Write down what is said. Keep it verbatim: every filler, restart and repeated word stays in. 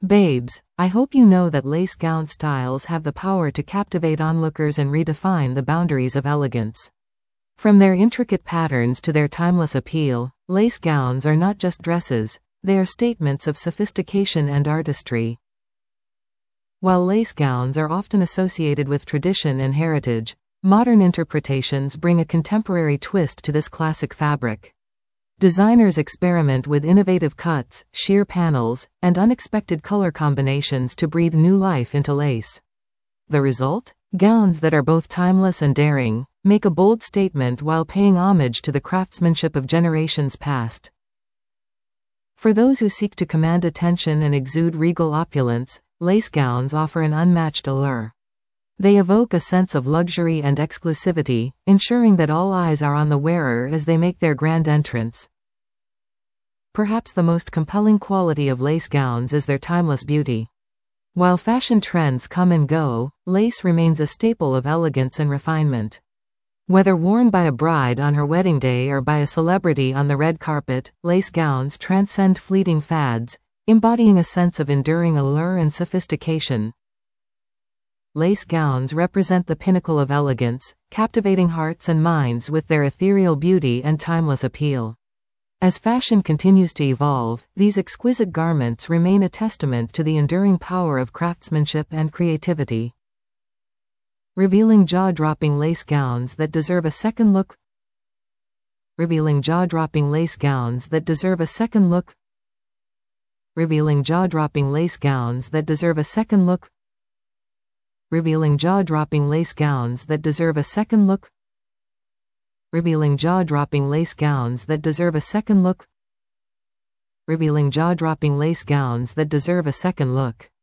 Babes, I hope you know that lace gown styles have the power to captivate onlookers and redefine the boundaries of elegance. From their intricate patterns to their timeless appeal, lace gowns are not just dresses, they are statements of sophistication and artistry. While lace gowns are often associated with tradition and heritage, modern interpretations bring a contemporary twist to this classic fabric. Designers experiment with innovative cuts, sheer panels, and unexpected color combinations to breathe new life into lace. The result? Gowns that are both timeless and daring, make a bold statement while paying homage to the craftsmanship of generations past. For those who seek to command attention and exude regal opulence, lace gowns offer an unmatched allure. They evoke a sense of luxury and exclusivity, ensuring that all eyes are on the wearer as they make their grand entrance. Perhaps the most compelling quality of lace gowns is their timeless beauty. While fashion trends come and go, lace remains a staple of elegance and refinement. Whether worn by a bride on her wedding day or by a celebrity on the red carpet, lace gowns transcend fleeting fads, embodying a sense of enduring allure and sophistication. Lace gowns represent the pinnacle of elegance, captivating hearts and minds with their ethereal beauty and timeless appeal. As fashion continues to evolve, these exquisite garments remain a testament to the enduring power of craftsmanship and creativity. Revealing jaw-dropping lace gowns that deserve a second look. Revealing jaw-dropping lace gowns that deserve a second look. Revealing jaw-dropping lace gowns that deserve a second look. Revealing jaw-dropping lace gowns that deserve a second look. Revealing jaw-dropping lace gowns that deserve a second look. Revealing jaw-dropping lace gowns that deserve a second look.